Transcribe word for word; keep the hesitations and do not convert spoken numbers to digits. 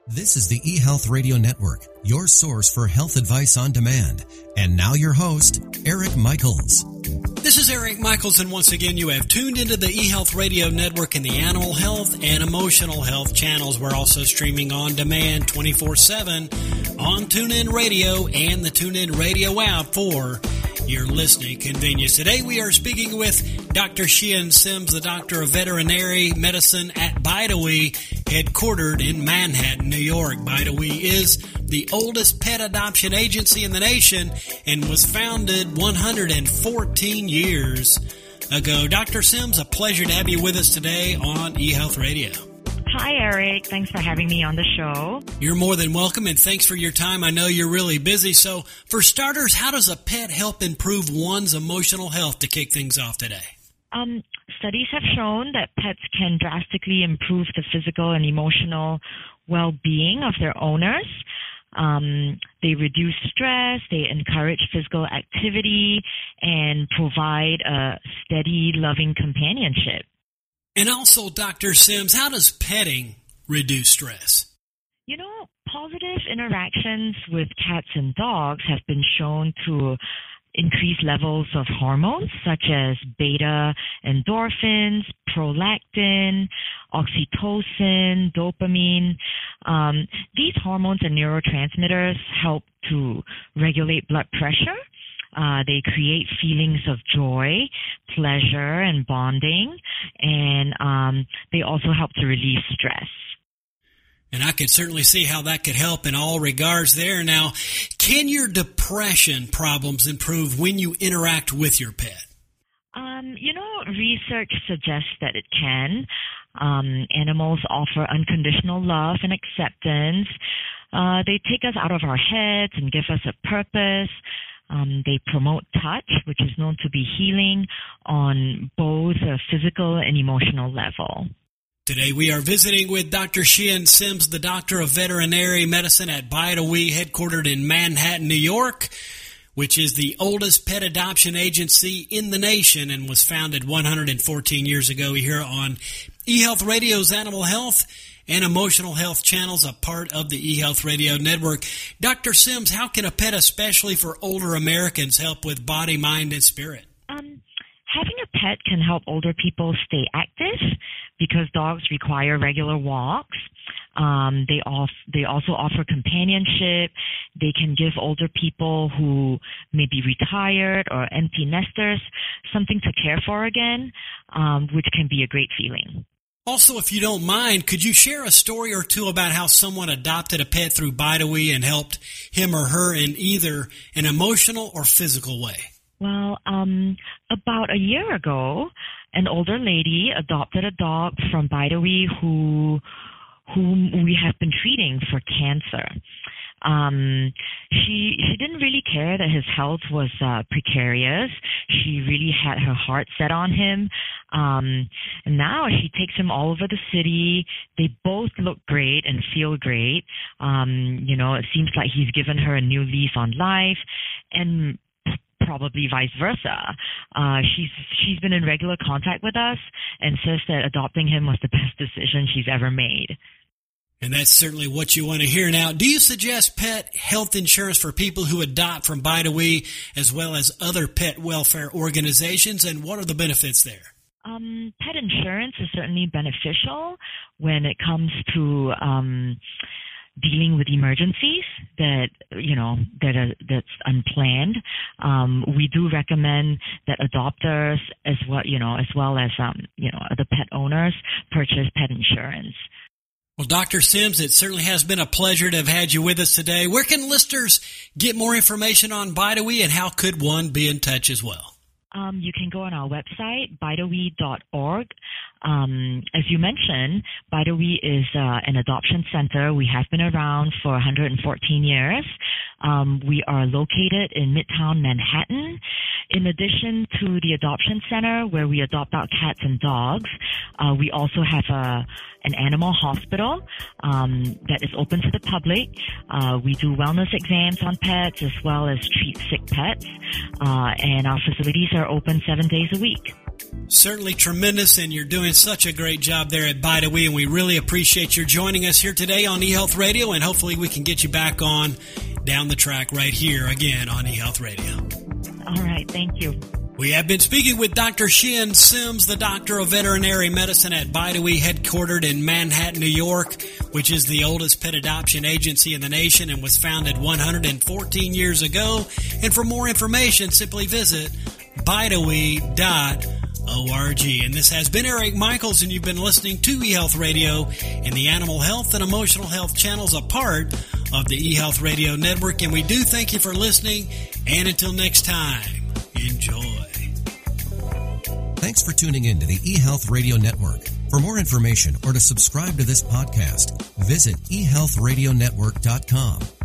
This is the eHealth Radio Network, your source for health advice on demand. And now your host, Eric Michaels. This is Eric Michaels, and once again, you have tuned into the eHealth Radio Network and the Animal Health and Emotional Health channels. We're also streaming on demand twenty-four seven on TuneIn Radio and the TuneIn Radio app for your listening convenience. Today we are speaking with Doctor Sheehan Sims, the Doctor of Veterinary Medicine at Bidawee, headquartered in Manhattan, New York. Bidawee is the oldest pet adoption agency in the nation and was founded one hundred fourteen years ago. Doctor Sims, a pleasure to have you with us today on eHealth Radio. Hi, Eric. Thanks for having me on the show. You're more than welcome, and thanks for your time. I know you're really busy. So, for starters, how does a pet help improve one's emotional health to kick things off today? Um, studies have shown that pets can drastically improve the physical and emotional well-being of their owners. Um, they reduce stress, they encourage physical activity, and provide a steady, loving companionship. And also, Doctor Sims, how does petting reduce stress? You know, positive interactions with cats and dogs have been shown to increase levels of hormones such as beta endorphins, prolactin, oxytocin, dopamine. Um, these hormones and neurotransmitters help to regulate blood pressure. Uh, they create feelings of joy, pleasure, and bonding, and um, they also help to relieve stress. And I could certainly see how that could help in all regards there. Now, can your depression problems improve when you interact with your pet? Um, you know, research suggests that it can. Um, animals offer unconditional love and acceptance. Uh, they take us out of our heads and give us a purpose. Um, they promote touch, which is known to be healing on both a physical and emotional level. Today we are visiting with Doctor Sheehan Sims, the Doctor of Veterinary Medicine at Bidawee, headquartered in Manhattan, New York, which is the oldest pet adoption agency in the nation and was founded one hundred fourteen years ago here on eHealth Radio's Animal Health and Emotional Health channels, a part of the eHealth Radio Network. Doctor Sims, how can a pet, especially for older Americans, help with body, mind, and spirit? Um, having a pet can help older people stay active because dogs require regular walks. Um, they, off, they also offer companionship. They can give older people who may be retired or empty nesters something to care for again, um, which can be a great feeling. Also, if you don't mind, could you share a story or two about how someone adopted a pet through Bidawee and helped him or her in either an emotional or physical way? Well, um, about a year ago, an older lady adopted a dog from Bidawee who, whom we have been treating for cancer. Um, she she didn't really care that his health was uh, precarious. She really had her heart set on him. Um, and now she takes him all over the city. They both look great and feel great. Um, you know, it seems like he's given her a new leaf on life, and probably vice versa. Uh, she's she's been in regular contact with us and says that adopting him was the best decision she's ever made. And that's certainly what you want to hear. Now, do you suggest pet health insurance for people who adopt from Bidawee as well as other pet welfare organizations, and what are the benefits there? Um, pet insurance is certainly beneficial when it comes to um, dealing with emergencies that, you know, that are, that's unplanned. Um, we do recommend that adopters as well, you know, as well as, um, you know, the pet owners purchase pet insurance. Well, Doctor Sims, it certainly has been a pleasure to have had you with us today. Where can listeners get more information on Bidawee, and how could one be in touch as well? Um, you can go on our website, bidawee dot org. Um, as you mentioned, Bidawee is uh, an adoption center. We have been around for one hundred fourteen years. Um, we are located in Midtown Manhattan. In addition to the adoption center where we adopt out cats and dogs, uh, we also have a an animal hospital um, that is open to the public. Uh, we do wellness exams on pets as well as treat sick pets, uh, and our facilities are open seven days a week. Certainly tremendous, and you're doing such a great job there at Bide-A-Wee, and we really appreciate your joining us here today on eHealth Radio, and hopefully we can get you back on down the track right here again on eHealth Radio. All right, thank you. We have been speaking with Doctor Shin Sims, the Doctor of Veterinary Medicine at Bide-A-Wee, headquartered in Manhattan, New York, which is the oldest pet adoption agency in the nation and was founded one hundred fourteen years ago. And for more information, simply visit bide a wee dot org. And this has been Eric Michaels, and you've been listening to eHealth Radio and the Animal Health and Emotional Health channels, a part of the eHealth Radio Network. And we do thank you for listening. And until next time, enjoy. Thanks for tuning in to the eHealth Radio Network. For more information or to subscribe to this podcast, visit e health radio network dot com.